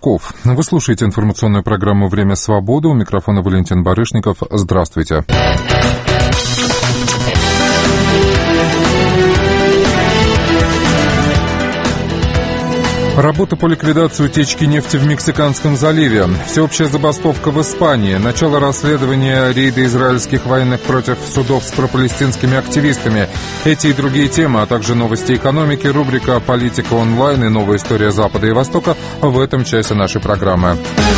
Ушаков. Вы слушаете информационную программу «Время свободы». У микрофона Валентин Барышников. Здравствуйте. Работа по ликвидации утечки нефти в Мексиканском заливе. Всеобщая забастовка в Испании. Начало расследования рейда израильских военных против судов с пропалестинскими активистами. Эти и другие темы, а также новости экономики, рубрика «Политика онлайн» и новая история Запада и Востока в этом часе нашей программы.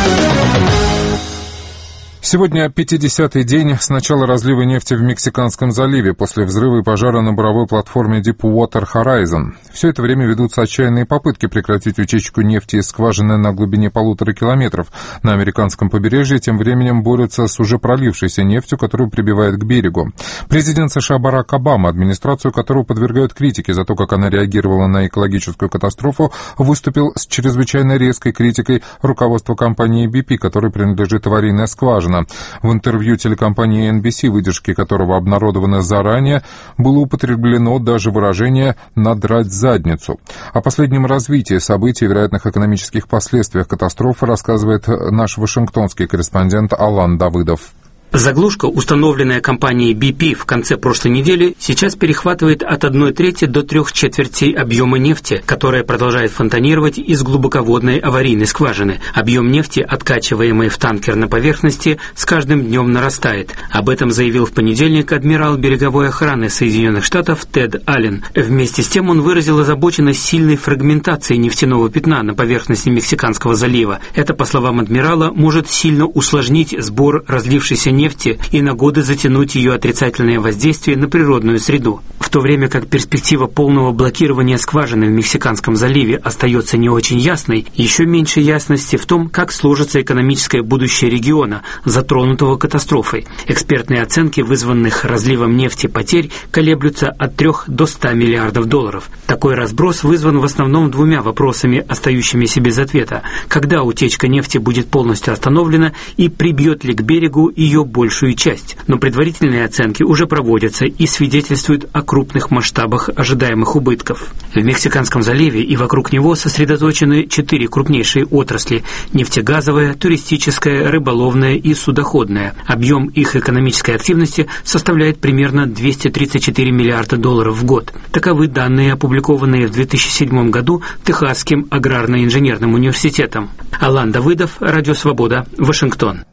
Сегодня 50-й день с начала разлива нефти в Мексиканском заливе после взрыва и пожара на буровой платформе Deepwater Horizon. Все это время ведутся отчаянные попытки прекратить утечку нефти из скважины на глубине 1,5 километров на американском побережье. Тем временем борются с уже пролившейся нефтью, которую прибивает к берегу. Президент США Барак Обама, администрацию которого подвергают критике за то, как она реагировала на экологическую катастрофу, выступил с чрезвычайно резкой критикой руководства компании BP, которой принадлежит аварийная скважина. В интервью телекомпании NBC, выдержки которого обнародованы заранее, было употреблено даже выражение «надрать задницу». О последнем развитии событий и вероятных экономических последствиях катастрофы рассказывает наш вашингтонский корреспондент Алан Давыдов. Заглушка, установленная компанией BP в конце прошлой недели, сейчас перехватывает от 1/3 до 3/4 объема нефти, которая продолжает фонтанировать из глубоководной аварийной скважины. Объем нефти, откачиваемый в танкер на поверхности, с каждым днем нарастает. Об этом заявил в понедельник адмирал береговой охраны Соединенных Штатов Тед Аллен. Вместе с тем он выразил озабоченность сильной фрагментацией нефтяного пятна на поверхности Мексиканского залива. Это, по словам адмирала, может сильно усложнить сбор разлившейся нефти и на годы затянуть ее отрицательное воздействие на природную среду. В то время как перспектива полного блокирования скважины в Мексиканском заливе остается не очень ясной, еще меньше ясности в том, как сложится экономическое будущее региона, затронутого катастрофой. Экспертные оценки вызванных разливом нефти потерь колеблются от 3 до 100 миллиардов долларов. Такой разброс вызван в основном двумя вопросами, остающимися без ответа. Когда утечка нефти будет полностью остановлена и прибьет ли к берегу ее большую часть. Но предварительные оценки уже проводятся и свидетельствуют о крупных масштабах ожидаемых убытков. В Мексиканском заливе и вокруг него сосредоточены 4 крупнейшие отрасли – нефтегазовая, туристическая, рыболовная и судоходная. Объем их экономической активности составляет примерно 234 миллиарда долларов в год. Таковы данные, опубликованные в 2007 году Техасским аграрно-инженерным университетом. Алан Давыдов, Радио Свобода, Вашингтон.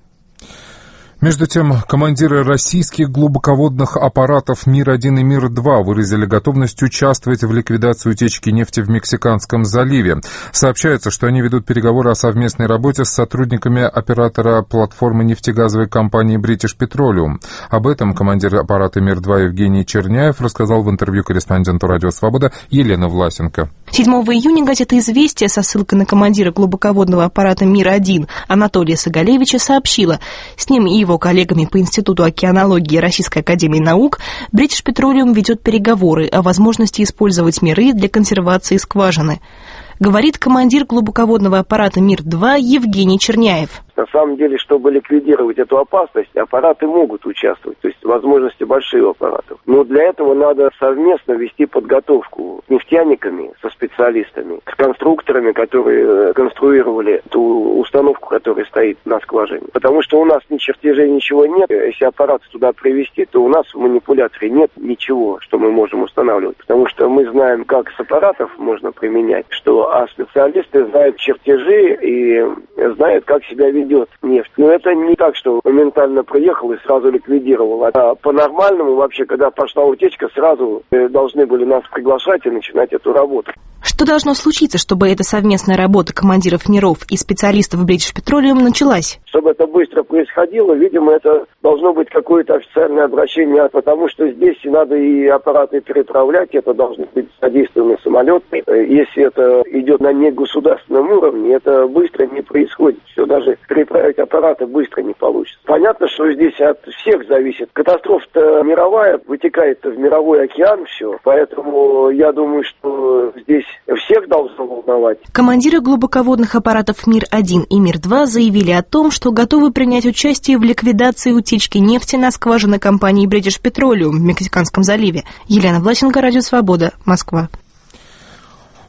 Между тем, командиры российских глубоководных аппаратов «Мир-1» и «Мир-2» выразили готовность участвовать в ликвидации утечки нефти в Мексиканском заливе. Сообщается, что они ведут переговоры о совместной работе с сотрудниками оператора платформы нефтегазовой компании British Petroleum. Об этом командир аппарата «Мир-2» Евгений Черняев рассказал в интервью корреспонденту «Радио Свобода» Елены Власенко. 7 июня газета «Известия» со ссылкой на командира глубоководного аппарата «Мир-1» Анатолия Сагалевича сообщила, с ним и его коллегами по Институту океанологии Российской академии наук British Petroleum ведет переговоры о возможности использовать миры для консервации скважины. Говорит командир глубоководного аппарата «Мир-2» Евгений Черняев. На самом деле, чтобы ликвидировать эту опасность, аппараты могут участвовать, то есть возможности большие у аппаратов. Но для этого надо совместно вести подготовку с нефтяниками, со специалистами, с конструкторами, которые конструировали ту установку, которая стоит на скважине. Потому что у нас ни чертежей, ничего нет. Если аппарат туда привезти, то у нас в манипуляторе нет ничего, что мы можем устанавливать. Потому что мы знаем, как с аппаратов можно применять, а специалисты знают чертежи и знают, как себя ведет нефть. Но это не так, что моментально приехал и сразу ликвидировал. А по-нормальному вообще, когда пошла утечка, сразу должны были нас приглашать и начинать эту работу. Что должно случиться, чтобы эта совместная работа командиров миров и специалистов British Petroleum началась? Чтобы это быстро происходило, видимо, это должно быть какое-то официальное обращение, потому что здесь надо и аппараты переправлять, это должны быть задействованы самолеты. Если это идет на негосударственном уровне, это быстро не происходит. Все, даже переправить аппараты быстро не получится. Понятно, что здесь от всех зависит. Катастрофа-то мировая, вытекает в мировой океан все, поэтому я думаю, что здесь всех должно волновать. Командиры глубоководных аппаратов «Мир-1» и «Мир-2» заявили о том, что готовы принять участие в ликвидации утечки нефти на скважины компании British Petroleum в Мексиканском заливе. Елена Власенко, Радио Свобода, Москва.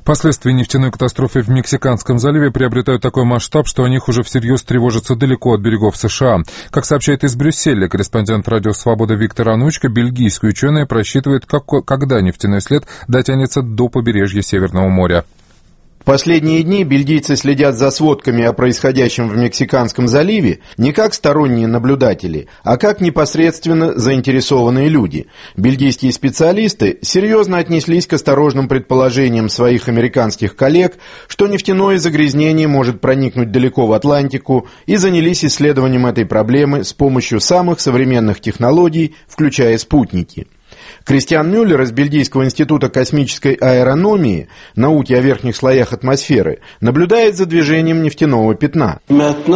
Последствия нефтяной катастрофы в Мексиканском заливе приобретают такой масштаб, что о них уже всерьез тревожатся далеко от берегов США. Как сообщает из Брюсселя корреспондент «Радио Свобода» Виктор Анучко, бельгийские ученые просчитывают, когда нефтяной след дотянется до побережья Северного моря. В последние дни бельгийцы следят за сводками о происходящем в Мексиканском заливе не как сторонние наблюдатели, а как непосредственно заинтересованные люди. Бельгийские специалисты серьезно отнеслись к осторожным предположениям своих американских коллег, что нефтяное загрязнение может проникнуть далеко в Атлантику, и занялись исследованием этой проблемы с помощью самых современных технологий, включая спутники. Кристиан Мюллер из Бельгийского института космической аэрономии, науки о верхних слоях атмосферы, наблюдает за движением нефтяного пятна. В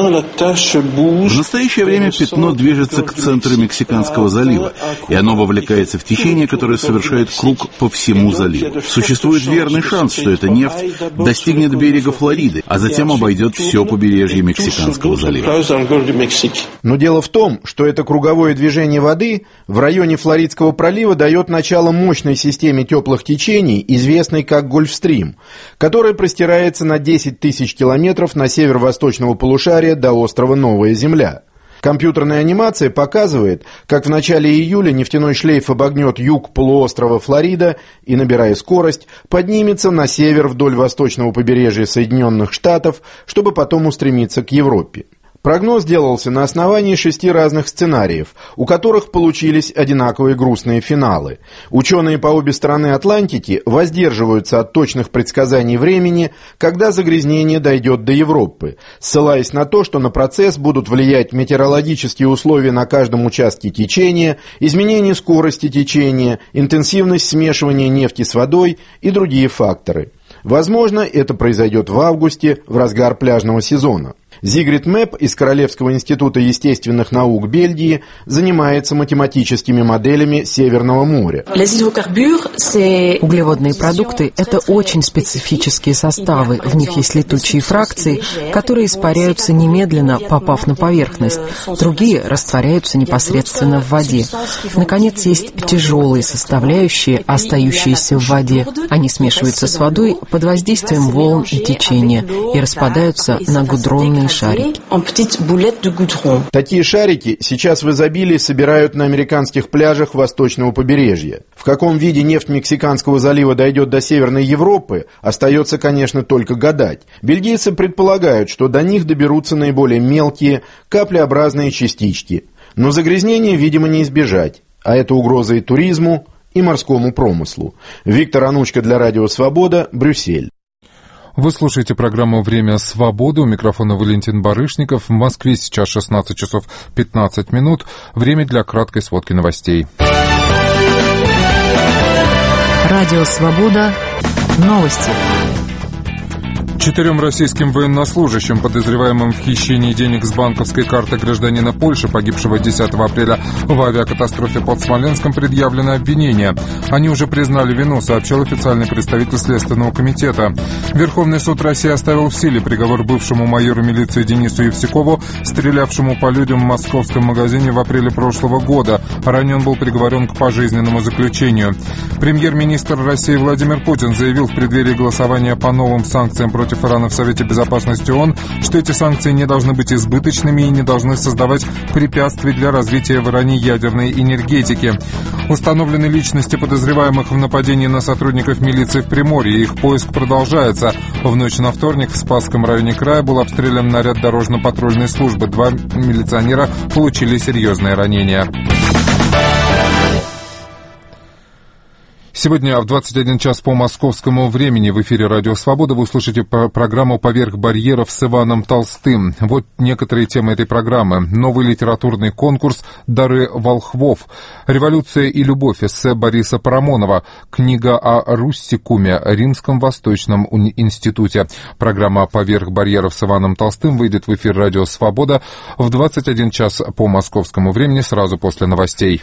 настоящее время пятно движется к центру Мексиканского залива, и оно вовлекается в течение, которое совершает круг по всему заливу. Существует верный шанс, что эта нефть достигнет берега Флориды, а затем обойдет все побережье Мексиканского залива. Но дело в том, что это круговое движение воды в районе Флоридского пролива дает начало мощной системе теплых течений, известной как Гольфстрим, которая простирается на 10 тысяч километров на северо-восточного полушария до острова Новая Земля. Компьютерная анимация показывает, как в начале июля нефтяной шлейф обогнет юг полуострова Флорида и, набирая скорость, поднимется на север вдоль восточного побережья Соединенных Штатов, чтобы потом устремиться к Европе. Прогноз делался на основании 6 разных сценариев, у которых получились одинаковые грустные финалы. Ученые по обе стороны Атлантики воздерживаются от точных предсказаний времени, когда загрязнение дойдет до Европы, ссылаясь на то, что на процесс будут влиять метеорологические условия на каждом участке течения, изменение скорости течения, интенсивность смешивания нефти с водой и другие факторы. Возможно, это произойдет в августе, в разгар пляжного сезона. Зигрид Мэп из Королевского института естественных наук Бельгии занимается математическими моделями Северного моря. Углеводные продукты – это очень специфические составы. В них есть летучие фракции, которые испаряются немедленно, попав на поверхность. Другие растворяются непосредственно в воде. Наконец, есть тяжелые составляющие, остающиеся в воде. Они смешиваются с водой под воздействием волн и течения и распадаются на гудронные шарики. Такие шарики сейчас в изобилии собирают на американских пляжах восточного побережья. В каком виде нефть Мексиканского залива дойдет до Северной Европы, остается, конечно, только гадать. Бельгийцы предполагают, что до них доберутся наиболее мелкие, каплеобразные частички. Но загрязнения, видимо, не избежать. А это угроза и туризму, и морскому промыслу. Виктор Анучко для Радио Свобода, Брюссель. Вы слушаете программу «Время свободы». У микрофона Валентин Барышников. В Москве сейчас 16 часов 15 минут. Время для краткой сводки новостей. Радио «Свобода». Новости. 4 российским военнослужащим, подозреваемым в хищении денег с банковской карты гражданина Польши, погибшего 10 апреля в авиакатастрофе под Смоленском, предъявлено обвинение. Они уже признали вину, сообщил официальный представитель Следственного комитета. Верховный суд России оставил в силе приговор бывшему майору милиции Денису Евсюкову, стрелявшему по людям в московском магазине в апреле прошлого года. Ранее он был приговорен к пожизненному заключению. Премьер-министр России Владимир Путин заявил в преддверии голосования по новым санкциям против Ирана в Совете Безопасности ООН, что эти санкции не должны быть избыточными и не должны создавать препятствий для развития в Иране ядерной энергетики. Установлены личности подозреваемых в нападении на сотрудников милиции в Приморье. Их поиск продолжается. В ночь на вторник в Спасском районе края был обстрелян наряд дорожно-патрульной службы. 2 милиционера получили серьезные ранения. Сегодня в 21 час по московскому времени в эфире «Радио Свобода» вы услышите программу «Поверх барьеров» с Иваном Толстым. Вот некоторые темы этой программы. Новый литературный конкурс «Дары волхвов», «Революция и любовь», эссе Бориса Парамонова, книга о Руссикуме, Римском Восточном институте. Программа «Поверх барьеров» с Иваном Толстым выйдет в эфир «Радио Свобода» в 21 час по московскому времени сразу после новостей.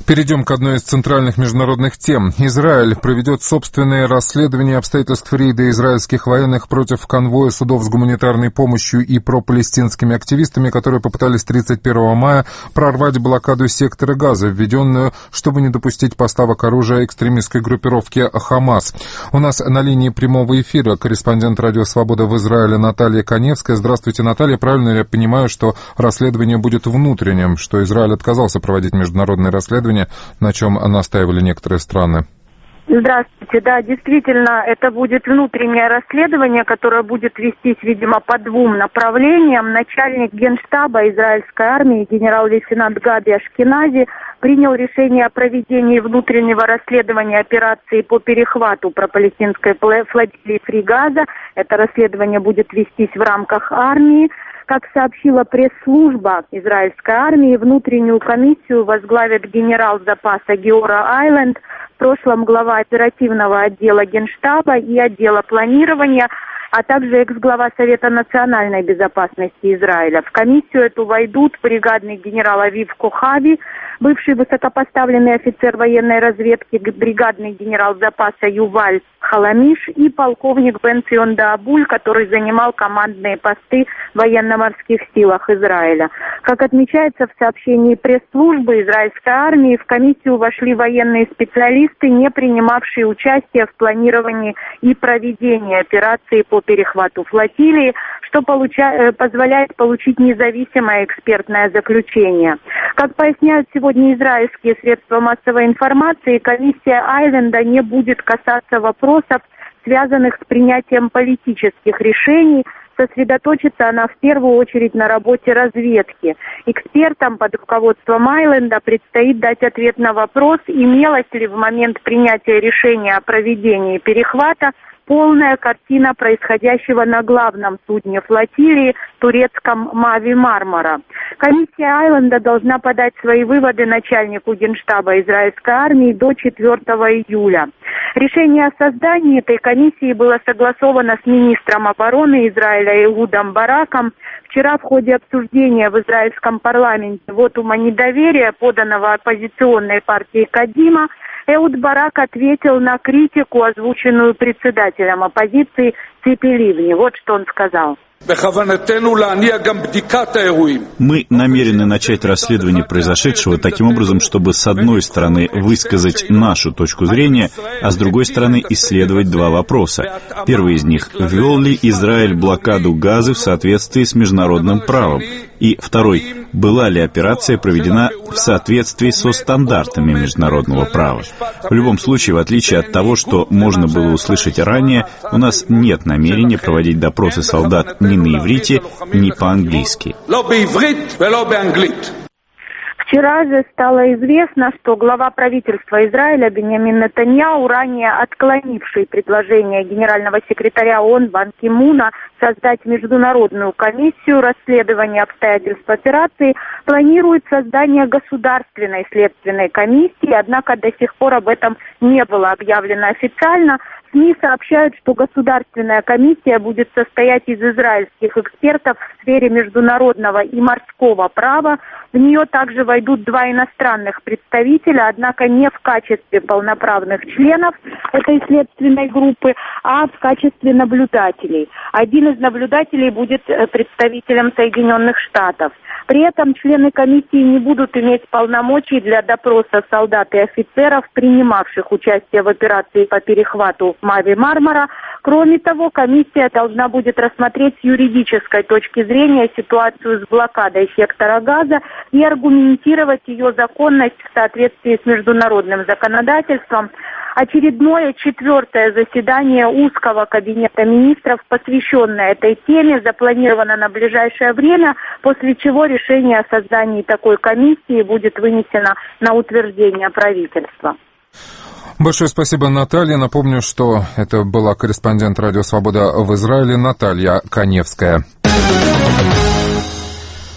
Перейдем к одной из центральных международных тем. Израиль проведет собственное расследование обстоятельств рейда израильских военных против конвоя судов с гуманитарной помощью и пропалестинскими активистами, которые попытались 31 мая прорвать блокаду сектора Газа, введенную, чтобы не допустить поставок оружия экстремистской группировке «Хамас». У нас на линии прямого эфира корреспондент «Радио Свобода» в Израиле Наталья Каневская. Здравствуйте, Наталья. Правильно ли я понимаю, что расследование будет внутренним, что Израиль отказался проводить международное расследование, на чем настаивали некоторые страны? Здравствуйте. Да, действительно, это будет внутреннее расследование, которое будет вестись, видимо, по двум направлениям. Начальник Генштаба израильской армии, генерал-лейтенант Габи Ашкенази, принял решение о проведении внутреннего расследования операции по перехвату пропалестинской флотилии Фри Газа. Это расследование будет вестись в рамках армии. Как сообщила пресс-служба израильской армии, внутреннюю комиссию возглавит генерал запаса Геора Айленд, в прошлом глава оперативного отдела Генштаба и отдела планирования, а также экс-глава Совета национальной безопасности Израиля. В комиссию эту войдут бригадный генерал Авив Кохави, бывший высокопоставленный офицер военной разведки, бригадный генерал запаса Юваль Халамиш и полковник Бен-Цион Даабуль, который занимал командные посты в военно-морских силах Израиля. Как отмечается в сообщении пресс-службы израильской армии, в комиссию вошли военные специалисты, не принимавшие участие в планировании и проведении операции по перехвату флотилии, что позволяет получить независимое экспертное заключение. Как поясняют сегодня израильские средства массовой информации, комиссия Айленда не будет касаться вопросов, связанных с принятием политических решений. Сосредоточится она в первую очередь на работе разведки. Экспертам под руководством Айленда предстоит дать ответ на вопрос, имелась ли в момент принятия решения о проведении перехвата полная картина происходящего на главном судне флотилии, турецком «Мави Мармара». Комиссия Айленда должна подать свои выводы начальнику Генштаба израильской армии до 4 июля. Решение о создании этой комиссии было согласовано с министром обороны Израиля Эхудом Бараком. Вчера в ходе обсуждения в израильском парламенте вотума недоверия, поданного оппозиционной партией Кадима, Эхуд Барак ответил на критику, озвученную председателем оппозиции Ципи Ливни. Вот что он сказал. Мы намерены начать расследование произошедшего таким образом, чтобы с одной стороны высказать нашу точку зрения, а с другой стороны исследовать два вопроса. Первый из них – ввел ли Израиль блокаду Газы в соответствии с международным правом? И второй – была ли операция проведена в соответствии со стандартами международного права? В любом случае, в отличие от того, что можно было услышать ранее, у нас нет намерения проводить допросы солдат ни на иврите, ни по-английски. Вчера же стало известно, что глава правительства Израиля Биньямин Нетаньяху, ранее отклонивший предложение генерального секретаря ООН Бан Ки Муна создать международную комиссию расследования обстоятельств операции, планирует создание государственной следственной комиссии, однако до сих пор об этом не было объявлено официально. СМИ сообщают, что государственная комиссия будет состоять из израильских экспертов в сфере международного и морского права. В нее также войдут два иностранных представителя, однако не в качестве полноправных членов этой следственной группы, а в качестве наблюдателей. Один из наблюдателей будет представителем Соединенных Штатов. При этом члены комиссии не будут иметь полномочий для допроса солдат и офицеров, принимавших участие в операции по перехвату Мави Мармара. Кроме того, комиссия должна будет рассмотреть с юридической точки зрения ситуацию с блокадой сектора Газа и аргументировать ее законность в соответствии с международным законодательством. Очередное 4-е заседание узкого кабинета министров, посвященное этой теме, запланировано на ближайшее время, после чего решение о создании такой комиссии будет вынесено на утверждение правительства. Большое спасибо, Наталья. Напомню, что это была корреспондент «Радио Свобода» в Израиле Наталья Каневская.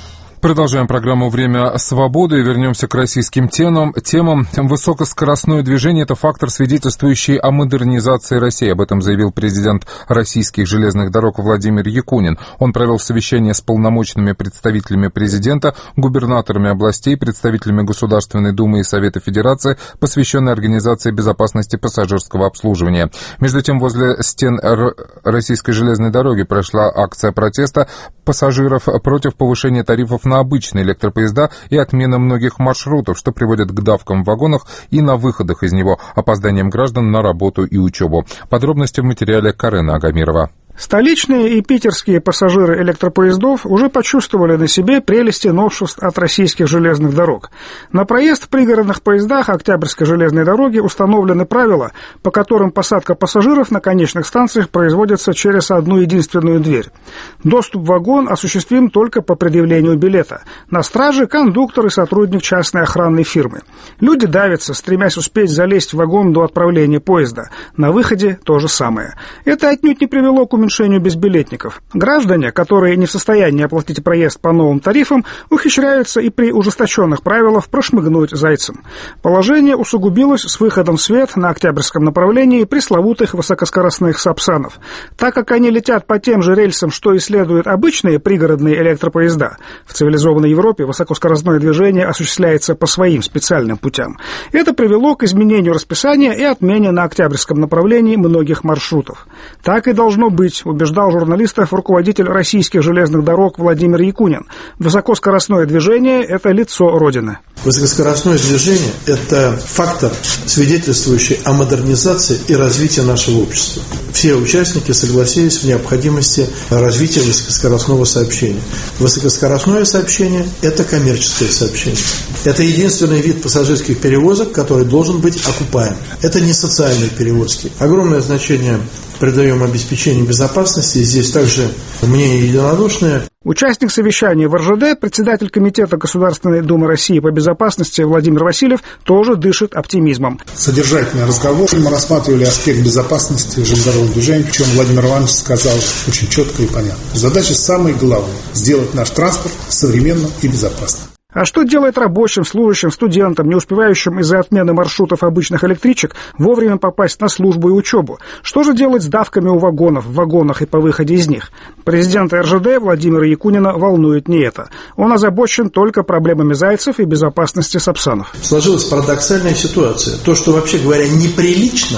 Продолжаем программу «Время свободы» и вернемся к российским темам. Высокоскоростное движение – это фактор, свидетельствующий о модернизации России. Об этом заявил президент российских железных дорог Владимир Якунин. Он провел совещание с полномочными представителями президента, губернаторами областей, представителями Государственной Думы и Совета Федерации, посвященной организации безопасности пассажирского обслуживания. Между тем, возле стен российской железной дороги прошла акция протеста пассажиров против повышения тарифов на обычные электропоезда и отмена многих маршрутов, что приводит к давкам в вагонах и на выходах из него, опозданием граждан на работу и учебу. Подробности в материале Карена Агамирова. Столичные и питерские пассажиры электропоездов уже почувствовали на себе прелести новшеств от российских железных дорог. На проезд в пригородных поездах Октябрьской железной дороги установлены правила, по которым посадка пассажиров на конечных станциях производится через одну единственную дверь. Доступ в вагон осуществим только по предъявлению билета. На страже кондуктор и сотрудник частной охранной фирмы. Люди давятся, стремясь успеть залезть в вагон до отправления поезда. На выходе то же самое. Это отнюдь не привело к уменьшению безбилетников. Граждане, которые не в состоянии оплатить проезд по новым тарифам, ухищряются и при ужесточенных правилах прошмыгнуть зайцем. Положение усугубилось с выходом в свет на Октябрьском направлении пресловутых высокоскоростных сапсанов. Так как они летят по тем же рельсам, что исследуют обычные пригородные электропоезда, в цивилизованной Европе высокоскоростное движение осуществляется по своим специальным путям. Это привело к изменению расписания и отмене на Октябрьском направлении многих маршрутов. Так и должно быть, убеждал журналистов руководитель российских железных дорог Владимир Якунин. Высокоскоростное движение – это лицо Родины. Высокоскоростное движение – это фактор, свидетельствующий о модернизации и развитии нашего общества. Все участники согласились в необходимости развития высокоскоростного сообщения. Высокоскоростное сообщение – это коммерческое сообщение. Это единственный вид пассажирских перевозок, который должен быть окупаем. Это не социальные перевозки. Огромное значение придаем обеспечению безопасности. Здесь также мнение единодушное. Участник совещания в РЖД, председатель Комитета Государственной Думы России по безопасности Владимир Васильев тоже дышит оптимизмом. Содержательный разговор. Мы рассматривали аспект безопасности железнодорожного движения, причем Владимир Иванович сказал очень четко и понятно. Задача самая главная – сделать наш транспорт современным и безопасным. А что делать рабочим, служащим, студентам, не успевающим из-за отмены маршрутов обычных электричек вовремя попасть на службу и учебу? Что же делать с давками у вагонов, в вагонах и по выходе из них? Президента РЖД Владимира Якунина волнует не это. Он озабочен только проблемами зайцев и безопасности сапсанов. Сложилась парадоксальная ситуация. То, что, вообще говоря, неприлично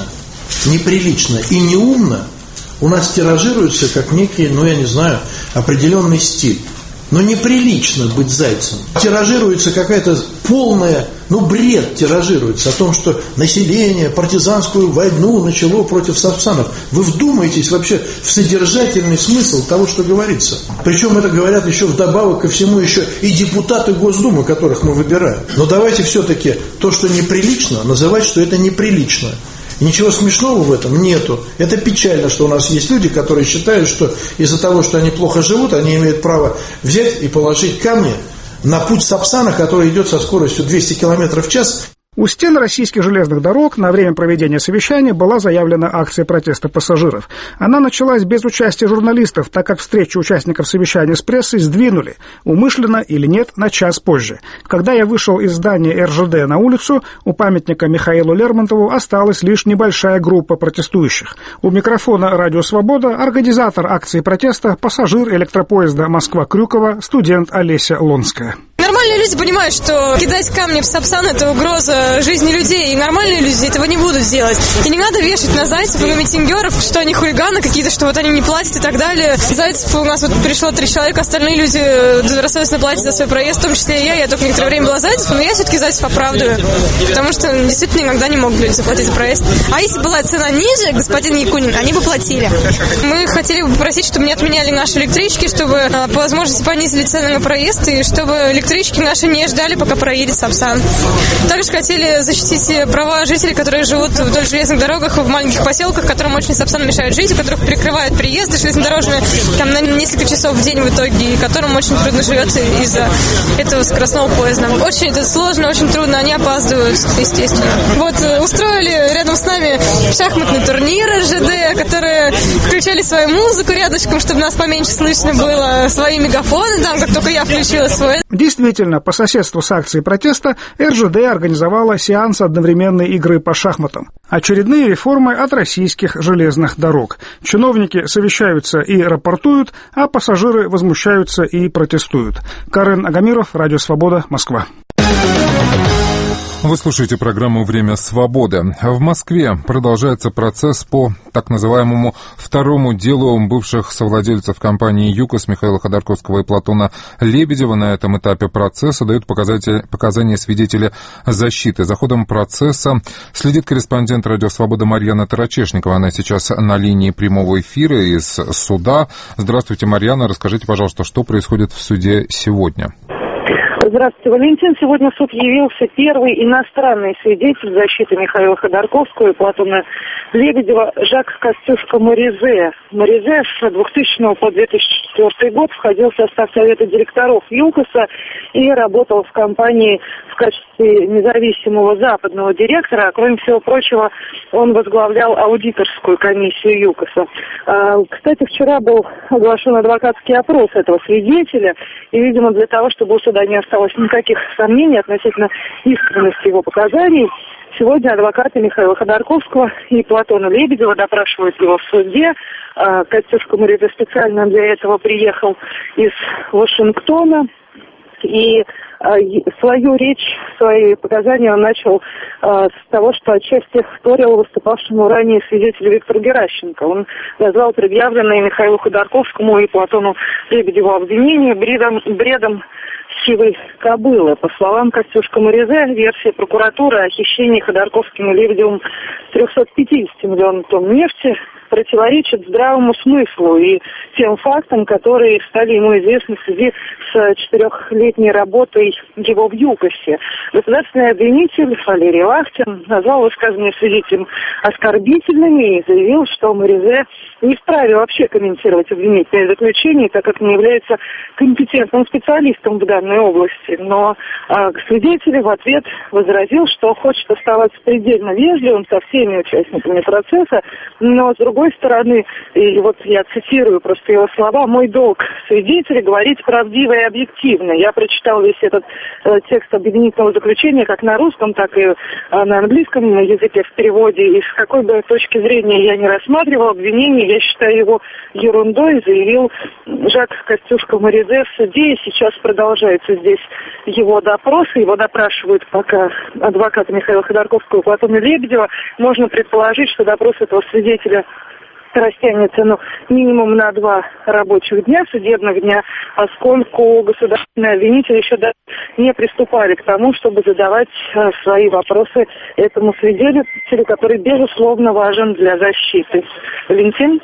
и неумно, у нас тиражируется как некий, определенный стиль. Но неприлично быть зайцем. Тиражируется какая-то полная, бред тиражируется о том, что население партизанскую войну начало против сапсанов. Вы вдумаетесь вообще в содержательный смысл того, что говорится. Причем это говорят еще вдобавок ко всему еще и депутаты Госдумы, которых мы выбираем. Но давайте все-таки то, что неприлично, называть, что это неприлично. И ничего смешного в этом нету. Это печально, что у нас есть люди, которые считают, что из-за того, что они плохо живут, они имеют право взять и положить камни на путь сапсана, который идет со скоростью 200 км в час. У стен российских железных дорог на время проведения совещания была заявлена акция протеста пассажиров. Она началась без участия журналистов, так как встречу участников совещания с прессой сдвинули, умышленно или нет, на час позже. Когда я вышел из здания РЖД на улицу, у памятника Михаилу Лермонтову осталась лишь небольшая группа протестующих. У микрофона «Радио Свобода» организатор акции протеста, пассажир электропоезда Москва-Крюково, студент Олеся Лонская. Нормальные люди понимают, что кидать камни в сапсан – это угроза жизни людей, и нормальные люди этого не будут делать. И не надо вешать на зайцев и на митингеров, что они хулиганы какие-то, что вот они не платят и так далее. Зайцев у нас пришло 3 человека, остальные люди добросовестно платят за свой проезд, в том числе и я. Я только некоторое время была зайцев, но я все-таки зайцев оправдываю, потому что действительно иногда не могут люди заплатить за проезд. А если была цена ниже, господин Якунин, они бы платили. Мы хотели бы попросить, чтобы не отменяли наши электрички, чтобы по возможности понизили цены на проезд, и чтобы электрички наши не ждали, пока проедет сапсан. Также хотели защитить права жителей, которые живут вдоль железных дорогах в маленьких поселках, которым очень сапсан мешает жить, у которых перекрывают приезды железнодорожные на несколько часов в день в итоге, и которым очень трудно живется из-за этого скоростного поезда. Очень это сложно, очень трудно, они опаздывают, естественно. Устроили рядом с нами устраивали шахматный турнир РЖД, которые включали свою музыку рядышком, чтобы нас поменьше слышно было, свои мегафоны там, как только я включила свой. Действительно, по соседству с акцией протеста РЖД организовала сеанс одновременной игры по шахматам. Очередные реформы от российских железных дорог. Чиновники совещаются и рапортуют, а пассажиры возмущаются и протестуют. Карен Агамиров, Радио Свобода, Москва. Вы слушаете программу «Время свободы». В Москве продолжается процесс по так называемому второму делу бывших совладельцев компании «ЮКОС» Михаила Ходорковского и Платона Лебедева. На этом этапе процесса дают показания свидетели защиты. За ходом процесса следит корреспондент «Радио Свобода» Марьяна Тарачешникова. Она сейчас на линии прямого эфира из суда. Здравствуйте, Марьяна. Расскажите, пожалуйста, что происходит в суде сегодня? Здравствуйте, Валентин. Сегодня в суд явился первый иностранный свидетель защиты Михаила Ходорковского и Платона Лебедева Жак Костюшко-Моризе. Моризе с 2000 по 2004 год входил в состав совета директоров ЮКОСа и работал в компании в качестве независимого западного директора. А кроме всего прочего, он возглавлял аудиторскую комиссию ЮКОСа. Кстати, вчера был оглашен адвокатский опрос этого свидетеля, и, видимо, для того, чтобы у суда не осталось никаких сомнений относительно искренности его показаний, сегодня адвокаты Михаила Ходорковского и Платона Лебедева допрашивают его в суде. Костюшко-Моризе специально для этого приехал из Вашингтона. И свою речь, свои показания он начал с того, что отчасти вторил выступавшему ранее свидетелю Виктору Геращенко. Он назвал предъявленные Михаилу Ходорковскому и Платону Лебедеву обвинения бредом сивой кобылы. По словам Костюшко-Моризе, версия прокуратуры о хищении Ходорковским и Лебедевым 350 миллионов тонн нефти противоречит здравому смыслу и тем фактам, которые стали ему известны в связи с 4-летней работой его в ЮКОСе. Государственный обвинитель Валерий Лахтин назвал высказанные свидетелем оскорбительными и заявил, что Моризе не вправе вообще комментировать обвинительное заключение, так как не является компетентным специалистом в данной области. Но свидетель в ответ возразил, что хочет оставаться предельно вежливым со всеми участниками процесса, но с другой стороны, и вот я цитирую просто его слова: «Мой долг свидетеля говорить правдиво и объективно». Я прочитал весь этот текст обвинительного заключения как на русском, так и на английском языке в переводе. И с какой бы точки зрения я не рассматривал обвинение, я считаю его ерундой, заявил Жак Костюшко-Моризе в суде. И сейчас продолжается здесь его допрос. Его допрашивают пока адвокаты Михаила Ходорковского и Платона Лебедева. Можно предположить, что допрос этого свидетеля растянется минимум на 2 рабочих дня, судебных дня, поскольку государственные обвинители еще даже не приступали к тому, чтобы задавать свои вопросы этому свидетелю, который, безусловно, важен для защиты. Валентин?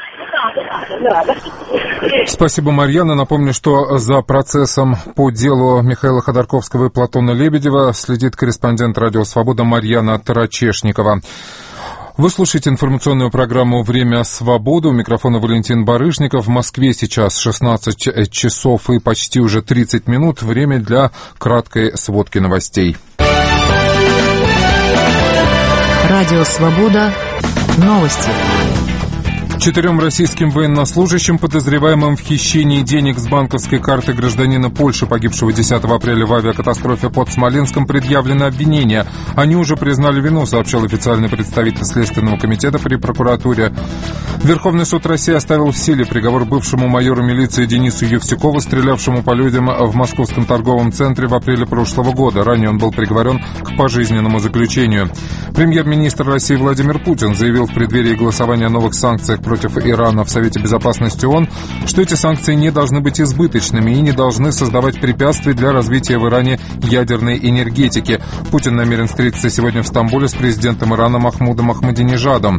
Спасибо, Марьяна. Напомню, что за процессом по делу Михаила Ходорковского и Платона Лебедева следит корреспондент «Радио Свобода» Марьяна Тарачешникова. Вы слушаете информационную программу «Время свободы». У микрофона Валентин Барышников. В Москве сейчас 16 часов и почти уже 30 минут. Время для краткой сводки новостей. Радио «Свобода». Новости. 4 российским военнослужащим, подозреваемым в хищении денег с банковской карты гражданина Польши, погибшего 10 апреля в авиакатастрофе под Смоленском, предъявлено обвинение. Они уже признали вину, сообщил официальный представитель Следственного комитета при прокуратуре. Верховный суд России оставил в силе приговор бывшему майору милиции Денису Евсюкову, стрелявшему по людям в московском торговом центре в апреле прошлого года. Ранее он был приговорен к пожизненному заключению. Премьер-министр России Владимир Путин заявил в преддверии голосования о новых санкциях против Ирана в Совете Безопасности ООН, что эти санкции не должны быть избыточными и не должны создавать препятствий для развития в Иране ядерной энергетики. Путин намерен встретиться сегодня в Стамбуле с президентом Ирана Махмудом Ахмадинежадом.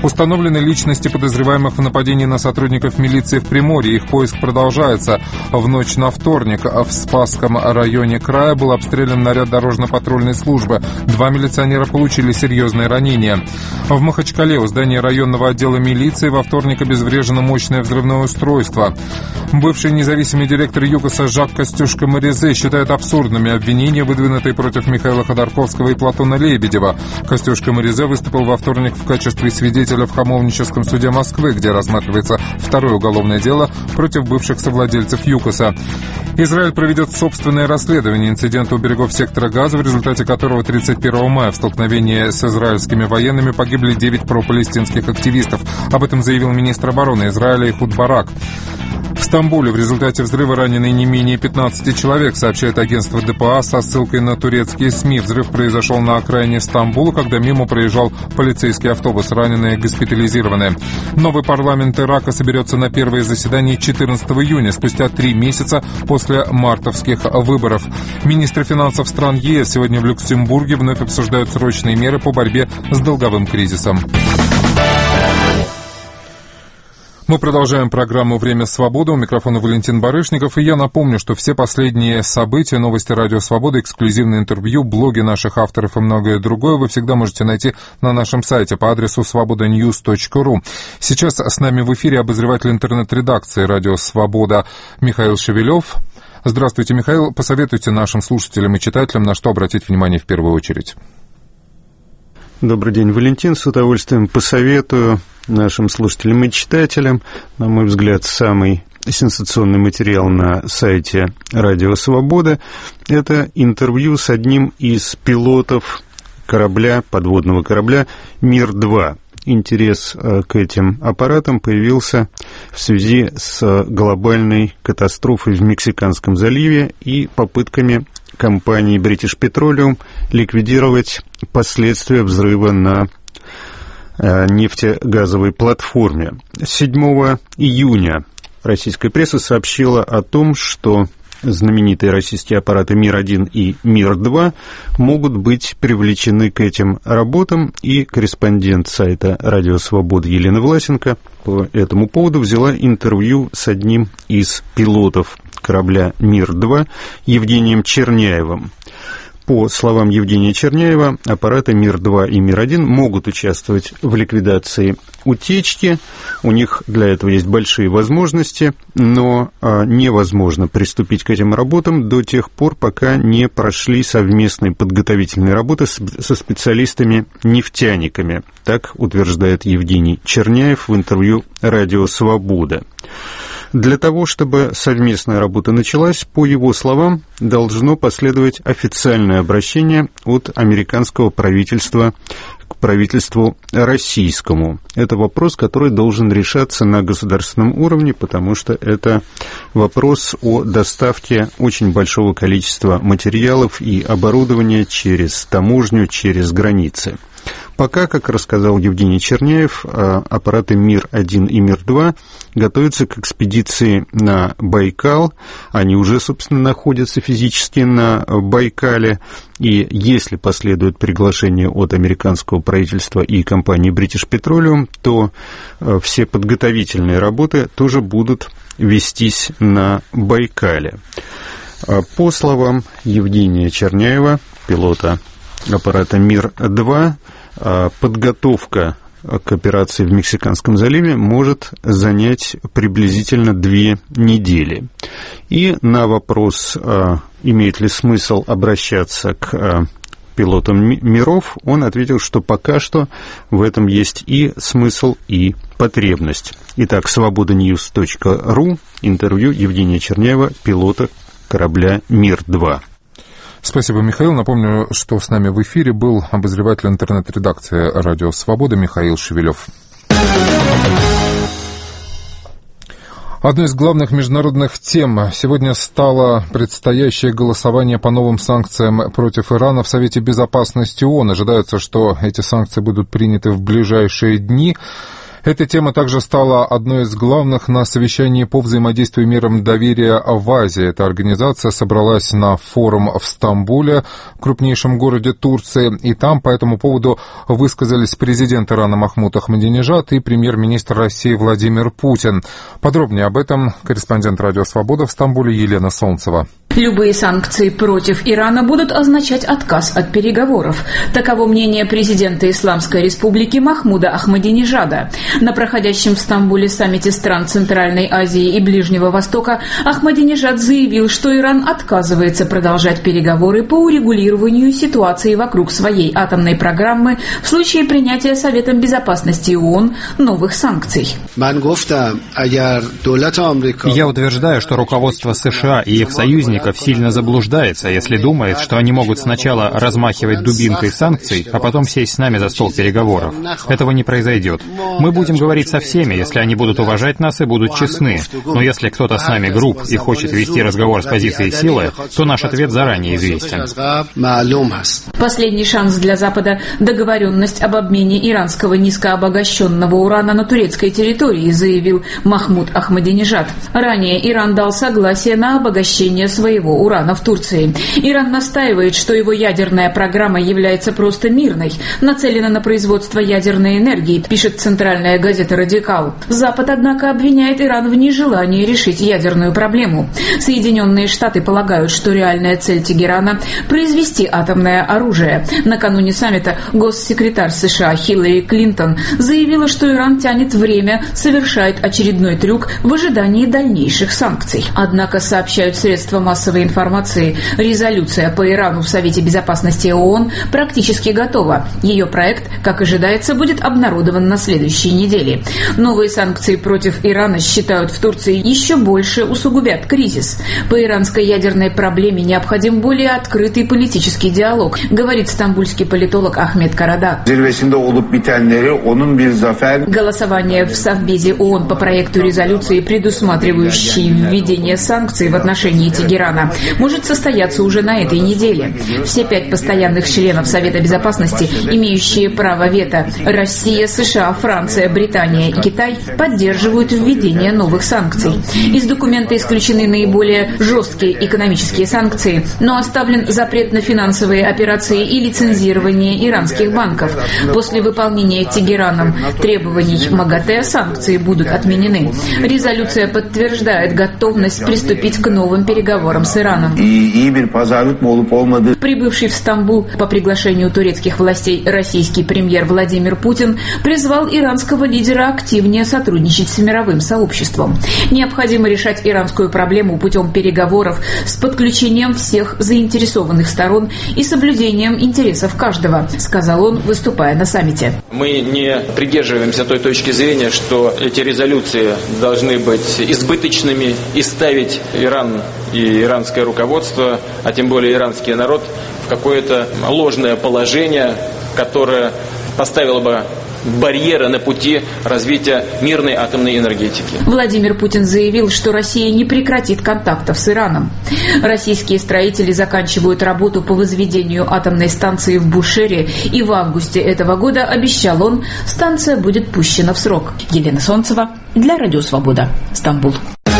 Установлены личности подозреваемых в нападении на сотрудников милиции в Приморье. Их поиск продолжается. В ночь на вторник в Спасском районе края был обстрелян наряд дорожно-патрульной службы. 2 милиционера получили серьезные ранения. В Махачкале у здания районного отдела милиции во вторник обезврежено мощное взрывное устройство. Бывший независимый директор ЮКОСа Жак Костюшко-Моризе считает абсурдными обвинения, выдвинутые против Михаила Ходорковского и Платона Лебедева. Костюшко-Моризе выступил во вторник в качестве свидетеля в Хамовническом суде Москвы, где рассматривается второе уголовное дело против бывших совладельцев ЮКОСа. Израиль проведет собственное расследование инцидента у берегов сектора Газа, в результате которого 31 мая в столкновении с израильскими военными погибли 9 пропалестинских активистов. Об этом заявил министр обороны Израиля Эхуд Барак. В Стамбуле в результате взрыва ранены не менее 15 человек, сообщает агентство ДПА со ссылкой на турецкие СМИ. Взрыв произошел на окраине Стамбула, когда мимо проезжал полицейский автобус. Раненые госпитализированы. Новый парламент Ирака соберется на первое заседание 14 июня, спустя 3 месяца после мартовских выборов. Министры финансов стран ЕС сегодня в Люксембурге вновь обсуждают срочные меры по борьбе с долговым кризисом. Мы продолжаем программу «Время свободы». У микрофона Валентин Барышников. И я напомню, что все последние события, новости Радио Свобода, эксклюзивные интервью, блоги наших авторов и многое другое вы всегда можете найти на нашем сайте по адресу svobodanews.ru. Сейчас с нами в эфире обозреватель интернет-редакции Радио Свобода Михаил Шевелев. Здравствуйте, Михаил. Посоветуйте нашим слушателям и читателям, на что обратить внимание в первую очередь. Добрый день, Валентин. С удовольствием посоветую нашим слушателям и читателям, на мой взгляд, самый сенсационный материал на сайте Радио Свобода. Это интервью с одним из пилотов корабля, подводного корабля «Мир-2». Интерес к этим аппаратам появился в связи с глобальной катастрофой в Мексиканском заливе и попытками компании British Petroleum ликвидировать последствия взрыва на нефтегазовой платформе. 7 июня российская пресса сообщила о том, что знаменитые российские аппараты «Мир-1» и «Мир-2» могут быть привлечены к этим работам, и корреспондент сайта «Радио Свобода» Елена Власенко по этому поводу взяла интервью с одним из пилотов корабля «Мир-2» Евгением Черняевым. По словам Евгения Черняева, аппараты «Мир-2» и «Мир-1» могут участвовать в ликвидации утечки. У них для этого есть большие возможности, но невозможно приступить к этим работам до тех пор, пока не прошли совместные подготовительные работы со специалистами-нефтяниками. Так утверждает Евгений Черняев в интервью «Радио Свобода». Для того, чтобы совместная работа началась, по его словам, должно последовать официальное обращение от американского правительства к правительству российскому. Это вопрос, который должен решаться на государственном уровне, потому что это вопрос о доставке очень большого количества материалов и оборудования через таможню, через границы. Пока, как рассказал Евгений Черняев, аппараты «Мир-1» и «Мир-2» готовятся к экспедиции на Байкал. Они уже, собственно, находятся физически на Байкале. И если последует приглашение от американского правительства и компании British Petroleum, то все подготовительные работы тоже будут вестись на Байкале. По словам Евгения Черняева, пилота аппарата «Мир-2», подготовка к операции в Мексиканском заливе может занять приблизительно 2 недели. И на вопрос, имеет ли смысл обращаться к пилотам «Миров», он ответил, что пока что в этом есть и смысл, и потребность. Итак, svobodanews.ru, интервью Евгения Черняева, пилота корабля «Мир-2». Спасибо, Михаил. Напомню, что с нами в эфире был обозреватель интернет-редакции «Радио Свобода» Михаил Шевелев. Одной из главных международных тем сегодня стало предстоящее голосование по новым санкциям против Ирана в Совете Безопасности ООН. Ожидается, что эти санкции будут приняты в ближайшие дни. Эта тема также стала одной из главных на совещании по взаимодействию миром доверия в Азии. Эта организация собралась на форум в Стамбуле, крупнейшем городе Турции, и там по этому поводу высказались президент Ирана Махмуд Ахмадинежад и премьер-министр России Владимир Путин. Подробнее об этом корреспондент «Радио Свобода» в Стамбуле Елена Солнцева. Любые санкции против Ирана будут означать отказ от переговоров. Таково мнение президента Исламской Республики Махмуда Ахмадинежада. На проходящем в Стамбуле саммите стран Центральной Азии и Ближнего Востока Ахмадинежад заявил, что Иран отказывается продолжать переговоры по урегулированию ситуации вокруг своей атомной программы в случае принятия Советом Безопасности ООН новых санкций. Я утверждаю, что руководство США и их союзников сильно заблуждается, если думает, что они могут сначала размахивать дубинкой санкций, а потом сесть с нами за стол переговоров. Этого не произойдет. Мы будем говорить со всеми, если они будут уважать нас и будут честны. Но если кто-то с нами груб и хочет вести разговор с позиции силы, то наш ответ заранее известен. Последний шанс для Запада – договоренность об обмене иранского низкообогащенного урана на турецкой территории, заявил Махмуд Ахмадинежад. Ранее Иран дал согласие на обогащение своего урана в Турции. Иран настаивает, что его ядерная программа является просто мирной, нацелена на производство ядерной энергии, пишет центральная газета «Радикал». Запад, однако, обвиняет Иран в нежелании решить ядерную проблему. Соединенные Штаты полагают, что реальная цель Тегерана – произвести атомное оружие. Накануне саммита госсекретарь США Хиллари Клинтон заявила, что Иран тянет время, совершает очередной трюк в ожидании дальнейших санкций. Однако, сообщают средства массовой информации, резолюция по Ирану в Совете Безопасности ООН практически готова. Ее проект, как ожидается, будет обнародован на следующей неделе. Новые санкции против Ирана, считают в Турции, еще больше усугубят кризис. По иранской ядерной проблеме необходим более открытый политический диалог, говорит стамбульский политолог Ахмед Карада. Голосование в Совбезе ООН по проекту резолюции, предусматривающей введение санкций в отношении Тегерана, может состояться уже на этой неделе. Все 5 постоянных членов Совета Безопасности, имеющие право вето – Россия, США, Франция, Британия и Китай – поддерживают введение новых санкций. Из документа исключены наиболее жесткие экономические санкции, но оставлен запрет на финансовые операции и лицензирование иранских банков. После выполнения Тегераном требований МАГАТЭ санкции будут отменены. Резолюция подтверждает готовность приступить к новым переговорам с Ираном. Прибывший в Стамбул по приглашению турецких властей российский премьер Владимир Путин призвал иранского лидера активнее сотрудничать с мировым сообществом. Необходимо решать иранскую проблему путем переговоров с подключением всех заинтересованных сторон и соблюдением интересов каждого, сказал он, выступая на саммите. Мы не придерживаемся той точки зрения, что эти резолюции должны быть избыточными и ставить Иран и иранское руководство, а тем более иранский народ, в какое-то ложное положение, которое поставило бы барьеры на пути развития мирной атомной энергетики. Владимир Путин заявил, что Россия не прекратит контактов с Ираном. Российские строители заканчивают работу по возведению атомной станции в Бушере, и в августе этого года, обещал он, станция будет пущена в срок. Елена Солнцева для Радио Свобода, Стамбул.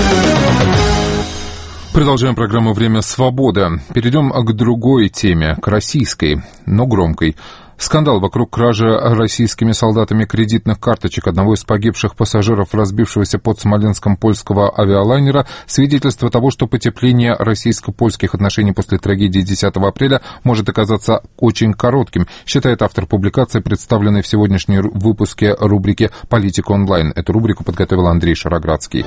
Продолжаем программу «Время свободы». Перейдем к другой теме, к российской, но громкой. Скандал вокруг кражи российскими солдатами кредитных карточек одного из погибших пассажиров разбившегося под Смоленском польского авиалайнера – свидетельство того, что потепление российско-польских отношений после трагедии 10 апреля может оказаться очень коротким, считает автор публикации, представленной в сегодняшней выпуске рубрики «Политика онлайн». Эту рубрику подготовил Андрей Шароградский.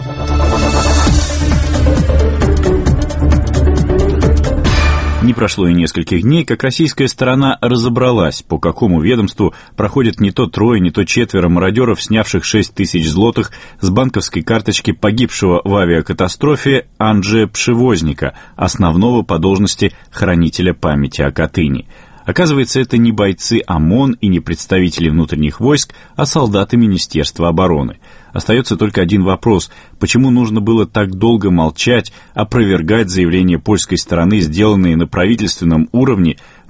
Не прошло и нескольких дней, как российская сторона разобралась, по какому ведомству проходит не то трое, не то четверо мародеров, снявших 6 тысяч злотых с банковской карточки погибшего в авиакатастрофе Анджея Пшевозника, основного по должности хранителя памяти о Катыни. Оказывается, это не бойцы ОМОН и не представители внутренних войск, а солдаты Министерства обороны. Остается только один вопрос: почему нужно было так долго молчать, опровергать заявления польской стороны, сделанные на правительственном уровне,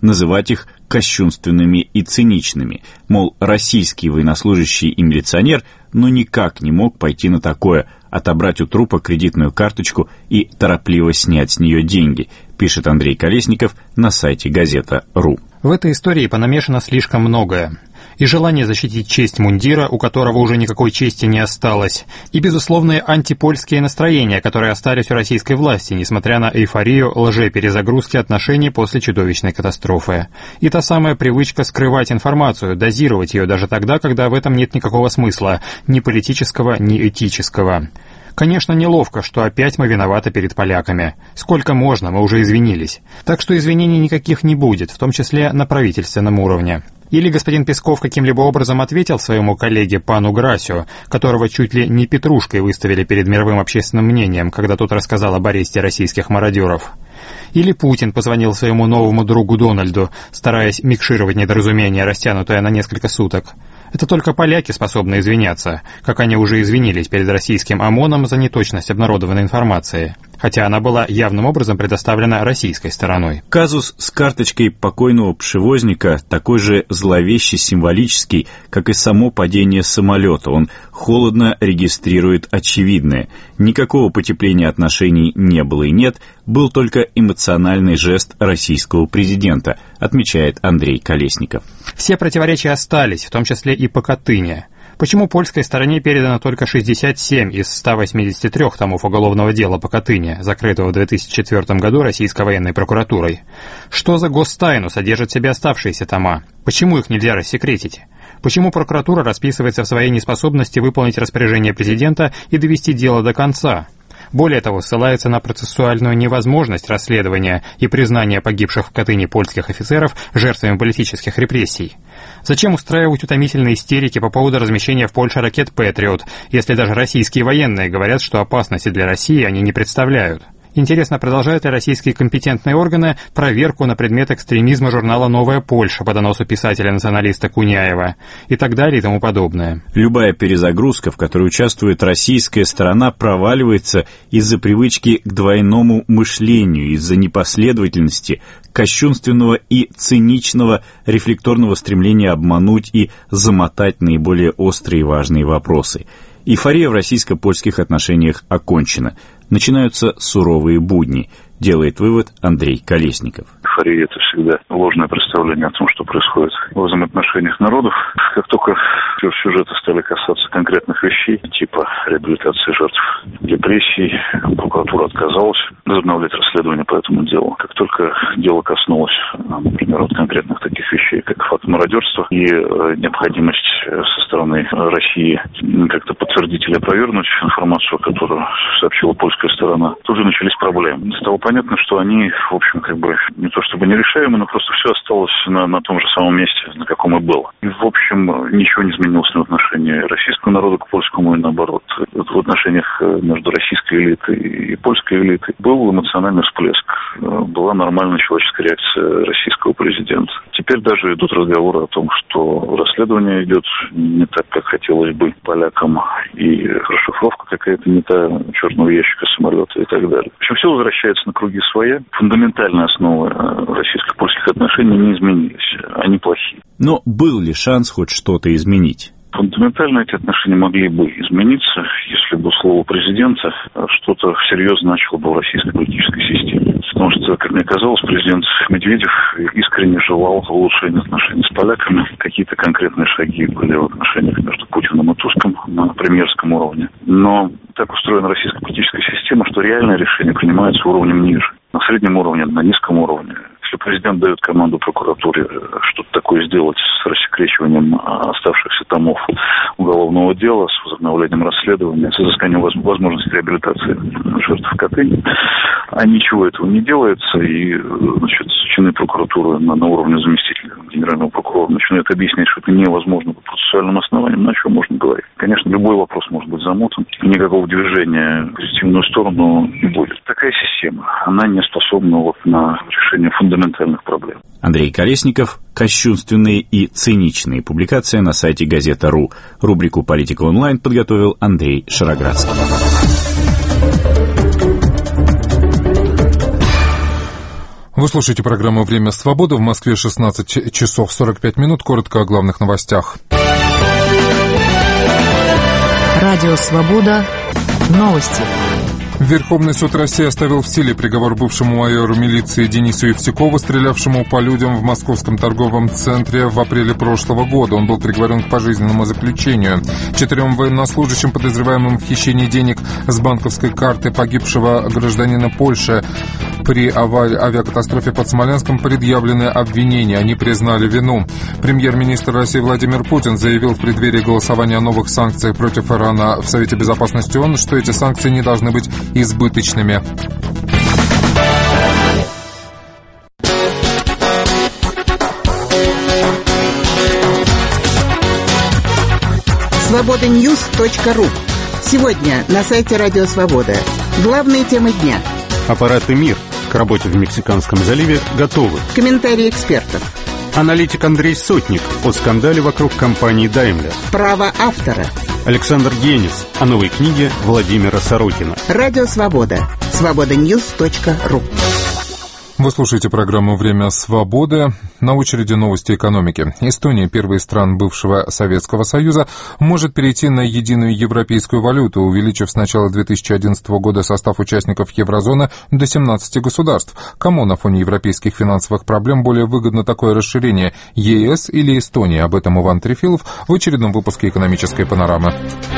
называть их кощунственными и циничными. Мол, российский военнослужащий и милиционер никак не мог пойти на такое, отобрать у трупа кредитную карточку и торопливо снять с нее деньги, пишет Андрей Колесников на сайте газета.ру. В этой истории понамешано слишком многое. И желание защитить честь мундира, у которого уже никакой чести не осталось, и безусловные антипольские настроения, которые остались у российской власти, несмотря на эйфорию лжеперезагрузки отношений после чудовищной катастрофы. И та самая привычка скрывать информацию, дозировать ее даже тогда, когда в этом нет никакого смысла, ни политического, ни этического. Конечно, неловко, что опять мы виноваты перед поляками. Сколько можно, мы уже извинились. Так что извинений никаких не будет, в том числе на правительственном уровне. Или господин Песков каким-либо образом ответил своему коллеге пану Грасю, которого чуть ли не петрушкой выставили перед мировым общественным мнением, когда тот рассказал об аресте российских мародеров. Или Путин позвонил своему новому другу Дональду, стараясь микшировать недоразумение, растянутое на несколько суток. Это только поляки способны извиняться, как они уже извинились перед российским ОМОНом за неточность обнародованной информации, хотя она была явным образом предоставлена российской стороной. Казус с карточкой покойного пшевозника такой же зловещий, символический, как и само падение самолета. Он холодно регистрирует очевидное. Никакого потепления отношений не было и нет, был только эмоциональный жест российского президента, отмечает Андрей Колесников. Все противоречия остались, в том числе и по Катыни. Почему польской стороне передано только 67 из 183 томов уголовного дела по Катыни, закрытого в 2004 году российской военной прокуратурой? Что за гостайну содержат в себе оставшиеся тома? Почему их нельзя рассекретить? Почему прокуратура расписывается в своей неспособности выполнить распоряжение президента и довести дело до конца? Более того, ссылается на процессуальную невозможность расследования и признания погибших в Катыни польских офицеров жертвами политических репрессий. Зачем устраивать утомительные истерики по поводу размещения в Польше ракет «Патриот», если даже российские военные говорят, что опасности для России они не представляют? Интересно, продолжают ли российские компетентные органы проверку на предмет экстремизма журнала «Новая Польша» по доносу писателя-националиста Куняева и так далее и тому подобное. Любая перезагрузка, в которой участвует российская сторона, проваливается из-за привычки к двойному мышлению, из-за непоследовательности, кощунственного и циничного рефлекторного стремления обмануть и замотать наиболее острые и важные вопросы. Эйфория в российско-польских отношениях окончена. Начинаются суровые будни, делает вывод Андрей Колесников. Эйфория — это всегда ложное представление о том, что происходит в взаимоотношениях народов. Как только сюжеты стали касаться конкретных вещей, типа реабилитации жертв репрессий, прокуратура отказалась возобновлять расследование по этому делу. Как только дело коснулось, например, вот конкретных таких вещей, как факт мародерства и необходимость со стороны России как-то подтвердить или опровергнуть информацию, которую сообщила польская сторона, тут же начались проблемы. Стало понятно, что они, в общем, не то чтобы нерешаемы, но просто все осталось на том же самом месте, на каком и было. И, в общем, ничего не изменилось в отношении российского народа к польскому и наоборот. В отношениях между российской элитой и польской элитой был эмоциональный всплеск. Была нормальная человеческая реакция российского президента. Теперь даже идут разговоры о том, что расследование идет не так, как хотелось бы полякам, и расшифровка какая-то не та, черного ящика самолета и так далее. В общем, все возвращается на круги своя. Фундаментальные основы российско-польских отношений не изменились. Они плохие. Но был ли шанс хоть что-то изменить? Фундаментально эти отношения могли бы измениться, если бы слово президента что-то всерьез значило бы в российской политической системе. Потому что, как мне казалось, президент Медведев искренне желал улучшения отношений с поляками. Какие-то конкретные шаги были в отношениях между Путиным и Туском на премьерском уровне. Но так устроена российская политическая система, что реальное решение принимается уровнем ниже. На среднем уровне, на низком уровне. Если президент дает команду прокуратуре что-то такое сделать с рассекречиванием оставшихся томов уголовного дела, с возобновлением расследования, с изысканием возможности реабилитации жертв в Катыни, а ничего этого не делается, и, чины прокуратуры на уровне заместителя генерального прокурора начинают объяснять, что это невозможно по процессуальным основаниям, на чем можно говорить. Конечно, любой вопрос может быть замотан, никакого движения в позитивную сторону не будет. Такая система, она не способна на решение фундаментальных проблем. Андрей Колесников. Кощунственные и циничные. Публикация на сайте газета.ру. Рубрику «Политика онлайн» подготовил Андрей Шароградский. Вы слушаете программу «Время свободы». В Москве 16 часов 45 минут. Коротко о главных новостях. Радио «Свобода». Новости. Верховный суд России оставил в силе приговор бывшему майору милиции Денису Евсюкову, стрелявшему по людям в московском торговом центре в апреле прошлого года. Он был приговорен к пожизненному заключению. 4 военнослужащим, подозреваемым в хищении денег с банковской карты погибшего гражданина Польши при авиакатастрофе под Смоленском, предъявлены обвинения. Они признали вину. Премьер-министр России Владимир Путин заявил в преддверии голосования о новых санкциях против Ирана в Совете Безопасности ООН, что эти санкции не должны быть избыточными. Свобода-Ньюс.ру. Сегодня на сайте Радио Свобода. Главные темы дня. Аппараты МИР к работе в Мексиканском заливе готовы. Комментарии экспертов. Аналитик Андрей Сотник о скандале вокруг компании Daimler. Право автора. Александр Генис о новой книге Владимира Сорокина. Радио Свобода. Свобода-Ньюс.ру. Вы слушаете программу «Время свободы». На очереди новости экономики. Эстония, первая из стран бывшего Советского Союза, может перейти на единую европейскую валюту, увеличив с начала 2011 года состав участников еврозоны до 17 государств. Кому на фоне европейских финансовых проблем более выгодно такое расширение, ЕС или Эстония? Об этом Иван Трефилов в очередном выпуске «Экономической панорамы».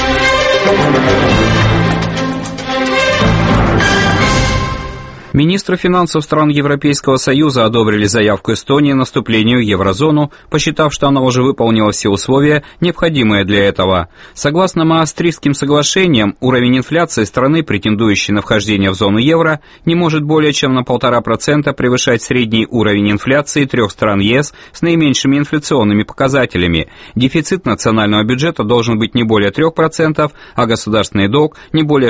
Министры финансов стран Европейского Союза одобрили заявку Эстонии на вступление в еврозону, посчитав, что она уже выполнила все условия, необходимые для этого. Согласно Маастрихтским соглашениям, уровень инфляции страны, претендующей на вхождение в зону евро, не может более чем на 1,5% превышать средний уровень инфляции 3 стран ЕС с наименьшими инфляционными показателями. Дефицит национального бюджета должен быть не более 3%, а государственный долг не более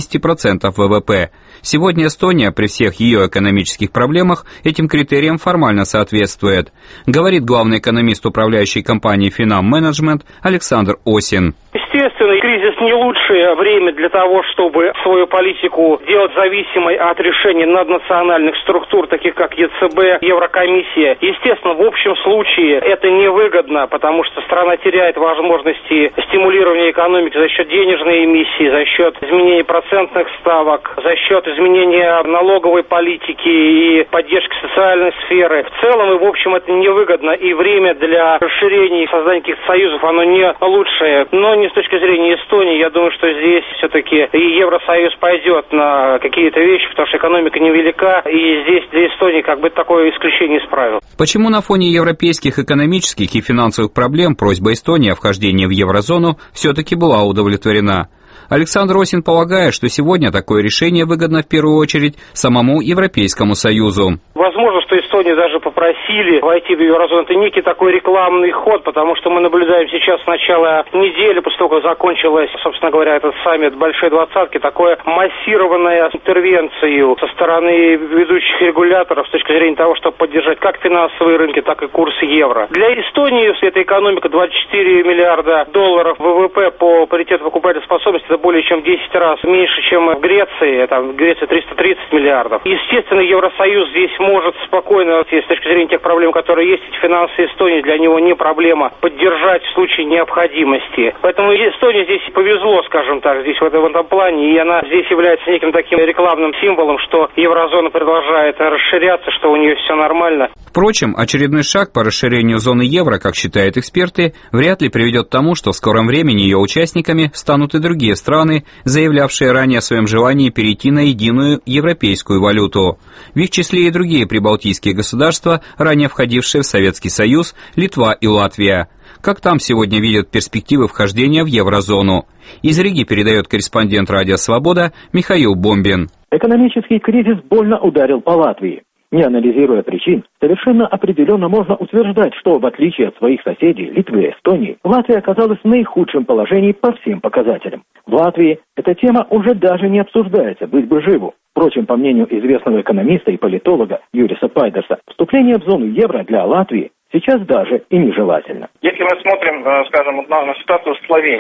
60% ВВП. Сегодня Эстония при всех ее экономических проблемах этим критериям формально соответствует, говорит главный экономист управляющей компании Finam Management Александр Осин. Естественно, кризис не лучшее время для того, чтобы свою политику делать зависимой от решений наднациональных структур, таких как ЕЦБ, Еврокомиссия. Естественно, в общем случае это невыгодно, потому что страна теряет возможности стимулирования экономики за счет денежной эмиссии, за счет изменения процентных ставок, за счет изменения налоговой политики и поддержки социальной сферы. В целом и в общем это невыгодно, и время для расширения и создания каких-то союзов, оно не лучшее. Но не с точки зрения Эстонии, я думаю, что здесь все-таки и Евросоюз пойдет на какие-то вещи, потому что экономика невелика, и здесь для Эстонии как бы такое исключение из правил. Почему на фоне европейских экономических и финансовых проблем просьба Эстонии о вхождении в еврозону все-таки была удовлетворена? Александр Осин полагает, что сегодня такое решение выгодно в первую очередь самому Европейскому Союзу. Возможно, что Эстонию даже попросили войти в еврозону. Это некий такой рекламный ход, потому что мы наблюдаем сейчас с начала недели, после того, как закончилась, собственно говоря, этот саммит Большой Двадцатки, такое массированное интервенцию со стороны ведущих регуляторов с точки зрения того, чтобы поддержать как финансовые рынки, так и курс евро. Для Эстонии эта экономика 24 миллиарда долларов ВВП по паритету покупательной способности, это более чем в 10 раз меньше, чем в Греции. Там в Греции 330 миллиардов. Естественно, Евросоюз здесь может спокойно, с точки зрения тех проблем, которые есть, эти финансы Эстонии, для него не проблема поддержать в случае необходимости. Поэтому Эстонии здесь повезло, скажем так, здесь в этом плане, и она здесь является неким таким рекламным символом, что еврозона продолжает расширяться, что у нее все нормально. Впрочем, очередной шаг по расширению зоны евро, как считают эксперты, вряд ли приведет к тому, что в скором времени ее участниками станут и другие страны, заявлявшие ранее о своем желании перейти на единую европейскую валюту. В их числе и другие прибалтийские государства, ранее входившие в Советский Союз, Литва и Латвия. Как там сегодня видят перспективы вхождения в еврозону? Из Риги передает корреспондент «Радио Свобода» Михаил Бомбин. Экономический кризис больно ударил по Латвии. Не анализируя причин, совершенно определенно можно утверждать, что в отличие от своих соседей Литвы и Эстонии, Латвия оказалась в наихудшем положении по всем показателям. В Латвии эта тема уже даже не обсуждается, быть бы живу. Впрочем, по мнению известного экономиста и политолога Юриса Пайдерса, вступление в зону евро для Латвии сейчас даже и нежелательно. Если мы смотрим, скажем, на ситуацию в Словении,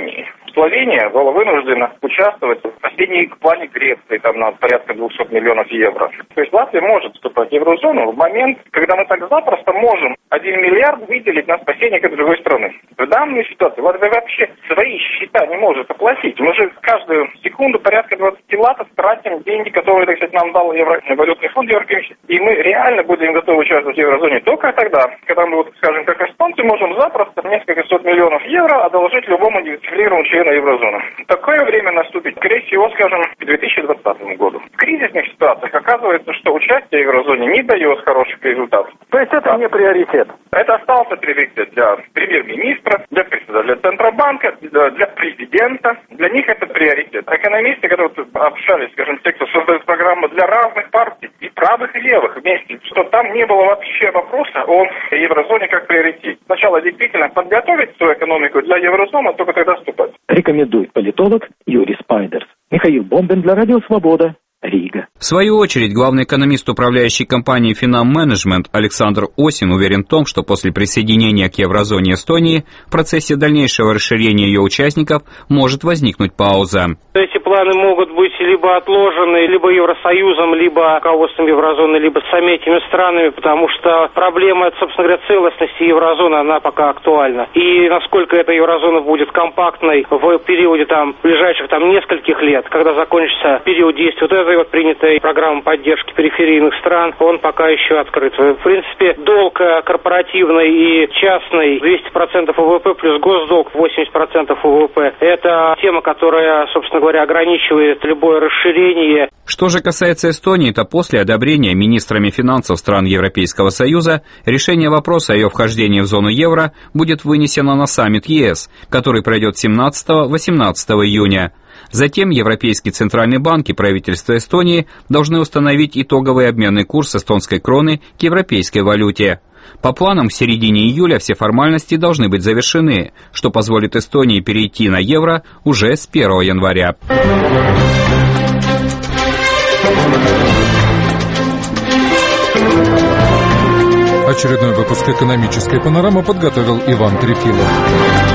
Словения была вынуждена участвовать в спасении в плане Греции, там на порядка 200 миллионов евро. То есть Латвия может вступать в еврозону в момент, когда мы так запросто можем 1 миллиард выделить на спасение какой-то другой страны. В данной ситуации Латвия вообще свои счета не может оплатить. Мы же каждую секунду порядка 20 латов тратим деньги, которые, так сказать, нам дал валютный фонд Европейский. И мы реально будем готовы участвовать в еврозоне только тогда, когда мы, вот, скажем, как эстонцы, можем запросто несколько сот миллионов евро одолжить любому дисциплинированному члену еврозоны. Такое время наступит, скорее всего, скажем, к 2020 году. В кризисных ситуациях оказывается, что участие в еврозоне не дает хороших результатов. То есть это не приоритет? Это остался приоритет для премьер-министра, для председателя Центробанка, для президента. Для них это приоритет. Экономисты, которые общались, скажем, те, кто создает программы для разных партий, и правых, и левых вместе, что там не было вообще вопроса о еврозоне как приоритете. Сначала действительно подготовить свою экономику для еврозоны, только тогда вступать. Рекомендует политолог Юрий Спайдерс. Михаил Бомбин для Радио Свобода, Рига. В свою очередь, главный экономист управляющей компании Finam Management Александр Осин уверен в том, что после присоединения к еврозоне Эстонии в процессе дальнейшего расширения ее участников может возникнуть пауза. Эти планы могут быть либо отложены, либо Евросоюзом, либо руководством еврозоны, либо самими этими странами, потому что проблема, собственно говоря, целостности еврозоны, она пока актуальна. И насколько эта еврозона будет компактной в периоде ближайших нескольких лет, когда закончится период действия вот этой вот принятой программы поддержки периферийных стран, он пока еще открыт. В принципе, долг корпоративный и частный 200% ВВП плюс госдолг 80% ВВП. Это тема, которая, собственно говоря, ограничивает любое расширение. Что же касается Эстонии, то после одобрения министрами финансов стран Европейского Союза решение вопроса о ее вхождении в зону евро будет вынесено на саммит ЕС, который пройдет 17-18 июня. Затем Европейский центральный банк и правительство Эстонии должны установить итоговый обменный курс эстонской кроны к европейской валюте. По планам, в середине июля все формальности должны быть завершены, что позволит Эстонии перейти на евро уже с 1 января. Очередной выпуск «Экономической панорамы» подготовил Иван Трефилов.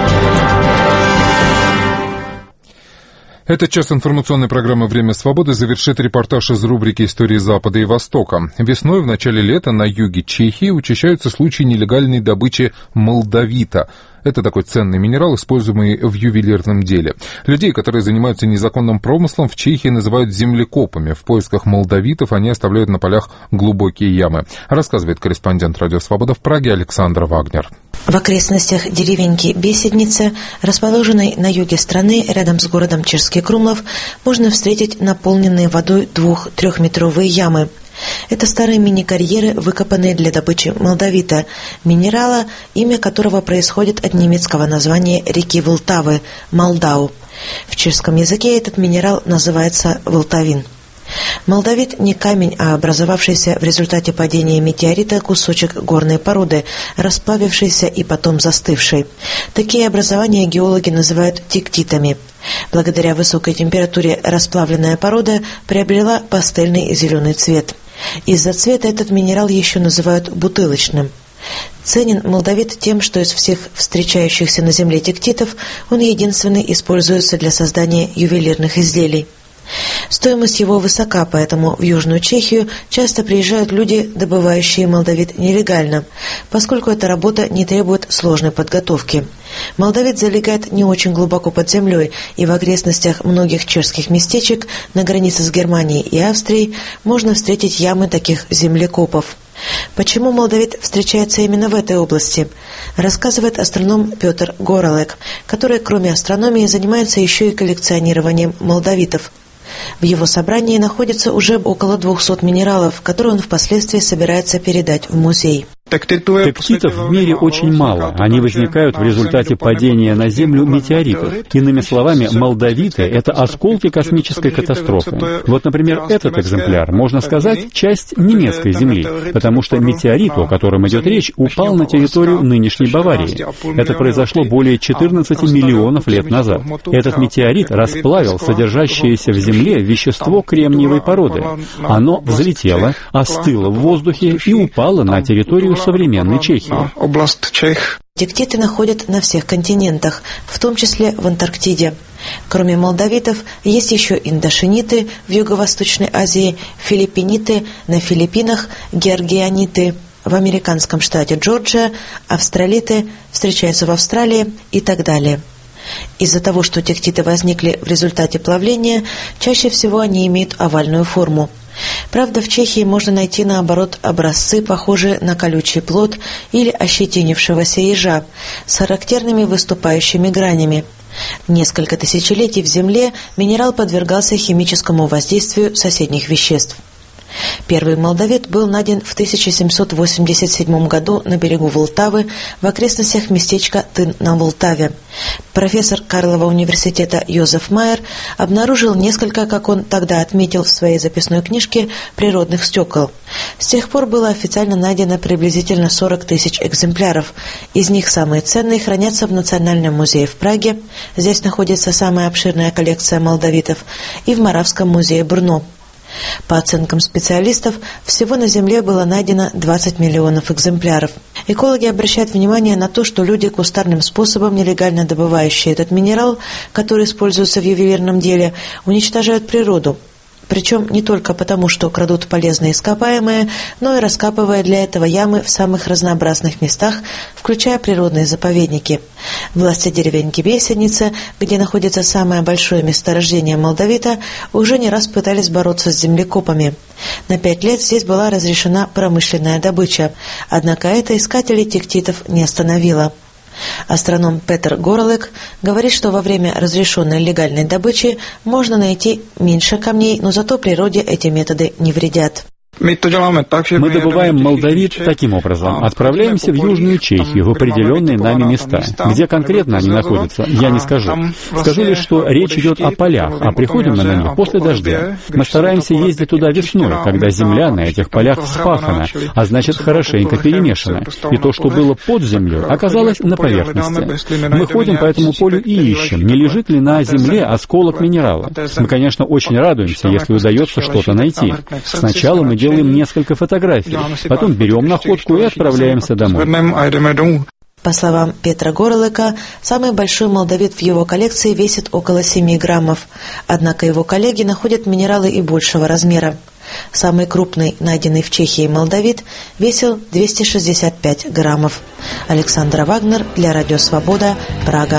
Этот час информационной программы «Время свободы» завершит репортаж из рубрики «Истории Запада и Востока». Весной, в начале лета, на юге Чехии учащаются случаи нелегальной добычи молдавита. Это такой ценный минерал, используемый в ювелирном деле. Людей, которые занимаются незаконным промыслом, в Чехии называют землекопами. В поисках молдавитов они оставляют на полях глубокие ямы. Рассказывает корреспондент «Радио Свобода» в Праге Александр Вагнер. В окрестностях деревеньки Беседница, расположенной на юге страны, рядом с городом Чешский Крумлов, можно встретить наполненные водой 2-3-метровые ямы. Это старые мини-карьеры, выкопанные для добычи молдавита, минерала, имя которого происходит от немецкого названия реки Волтавы – Молдау. В чешском языке этот минерал называется волтавин. Молдавит не камень, а образовавшийся в результате падения метеорита кусочек горной породы, расплавившийся и потом застывший. Такие образования геологи называют тектитами. Благодаря высокой температуре расплавленная порода приобрела пастельный зеленый цвет. Из-за цвета этот минерал еще называют бутылочным. Ценен молдавит тем, что из всех встречающихся на земле тектитов он единственный используется для создания ювелирных изделий. Стоимость его высока, поэтому в Южную Чехию часто приезжают люди, добывающие молдавит нелегально, поскольку эта работа не требует сложной подготовки. Молдавит залегает не очень глубоко под землей, и в окрестностях многих чешских местечек на границе с Германией и Австрией можно встретить ямы таких землекопов. Почему молдавит встречается именно в этой области, рассказывает астроном Петр Горолек, который, кроме астрономии, занимается еще и коллекционированием молдавитов. В его собрании находится уже около 200 минералов, которые он впоследствии собирается передать в музей. Тектитов в мире очень мало. Они возникают в результате падения на Землю метеоритов. Иными словами, молдавиты — это осколки космической катастрофы. Вот, например, этот экземпляр, можно сказать, часть немецкой Земли, потому что метеорит, о котором идет речь, упал на территорию нынешней Баварии. Это произошло более 14 миллионов лет назад. Этот метеорит расплавил содержащееся в Земле вещество кремниевой породы. Оно взлетело, остыло в воздухе и упало на территорию современной Чехии. Тектиты находят на всех континентах, в том числе в Антарктиде. Кроме молдавитов, есть еще индошиниты в Юго-Восточной Азии, филиппиниты на Филиппинах, георгианиты в американском штате Джорджия, австралиты встречаются в Австралии и так далее. Из-за того, что тектиты возникли в результате плавления, чаще всего они имеют овальную форму. Правда, в Чехии можно найти, наоборот, образцы, похожие на колючий плод или ощетинившегося ежа, с характерными выступающими гранями. Несколько тысячелетий в земле минерал подвергался химическому воздействию соседних веществ. Первый молдавит был найден в 1787 году на берегу Волтавы в окрестностях местечка Тын на Волтаве. Профессор Карлова университета Йозеф Майер обнаружил несколько, как он тогда отметил в своей записной книжке, природных стекол. С тех пор было официально найдено приблизительно 40 тысяч экземпляров. Из них самые ценные хранятся в Национальном музее в Праге. Здесь находится самая обширная коллекция молдавитов, и в Моравском музее Брно. По оценкам специалистов, всего на Земле было найдено 20 миллионов экземпляров. Экологи обращают внимание на то, что люди, кустарным способом нелегально добывающие этот минерал, который используется в ювелирном деле, уничтожают природу. Причем не только потому, что крадут полезные ископаемые, но и раскапывая для этого ямы в самых разнообразных местах, включая природные заповедники. Власти деревеньки Бесеница, где находится самое большое месторождение молдавита, уже не раз пытались бороться с землекопами. На 5 лет здесь была разрешена промышленная добыча, однако это искателей тектитов не остановило. Астроном Петер Горлек говорит, что во время разрешенной легальной добычи можно найти меньше камней, но зато природе эти методы не вредят. Мы добываем молдавит таким образом. Отправляемся в Южную Чехию, в определенные нами места. Где конкретно они находятся, я не скажу. Скажу лишь, что речь идет о полях, а приходим мы на них после дождя. Мы стараемся ездить туда весной, когда земля на этих полях вспахана, а значит хорошенько перемешана. И то, что было под землей, оказалось на поверхности. Мы ходим по этому полю и ищем, не лежит ли на земле осколок минерала. Мы, конечно, очень радуемся, если удается что-то найти. Сначала мы делаем несколько фотографий, потом берем находку и отправляемся домой. По словам Петра Горлека, самый большой молдавит в его коллекции весит около 7 граммов, однако его коллеги находят минералы и большего размера. Самый крупный, найденный в Чехии молдавит, весил 265 граммов. Александра Вагнер для Радио Свобода, Прага.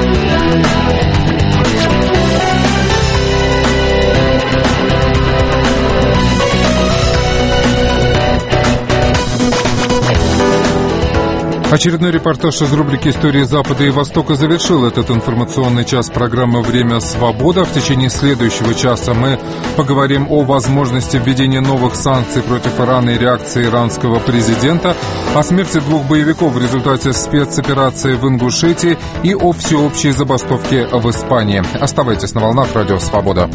Очередной репортаж из рубрики «Истории Запада и Востока» завершил этот информационный час программы «Время свобода». В течение следующего часа мы поговорим о возможности введения новых санкций против Ирана и реакции иранского президента, о смерти 2 боевиков в результате спецоперации в Ингушетии и о всеобщей забастовке в Испании. Оставайтесь на волнах «Радио Свобода».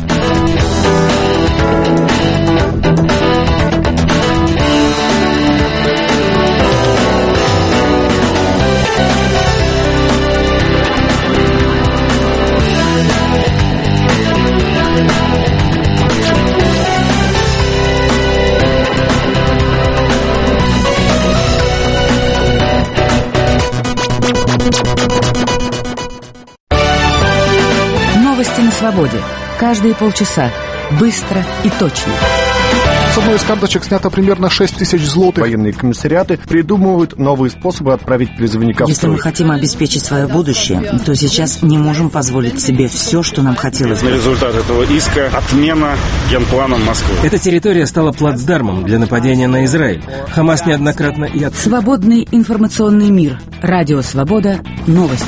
Новости на свободе. Каждые полчаса. Быстро и точно. С одной из карточек снято примерно 6 тысяч злотых. Военные комиссариаты придумывают новые способы отправить призывника в строй. Если мы хотим обеспечить свое будущее, то сейчас не можем позволить себе все, что нам хотелось бы. Результат этого иска — отмена генпланом Москвы. Эта территория стала плацдармом для нападения на Израиль. Хамас неоднократно и... Свободный информационный мир. Радио Свобода. Новости.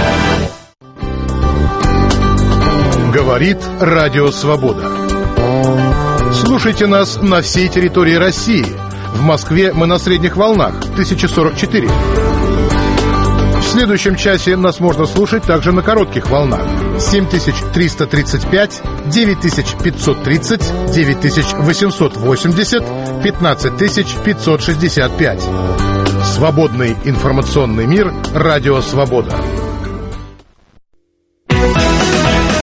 Говорит Радио Свобода. Слушайте нас на всей территории России. В Москве мы на средних волнах 1044. В следующем часе нас можно слушать также на коротких волнах 7335, 9530, 9880, 15565. Свободный информационный мир. Радио Свобода.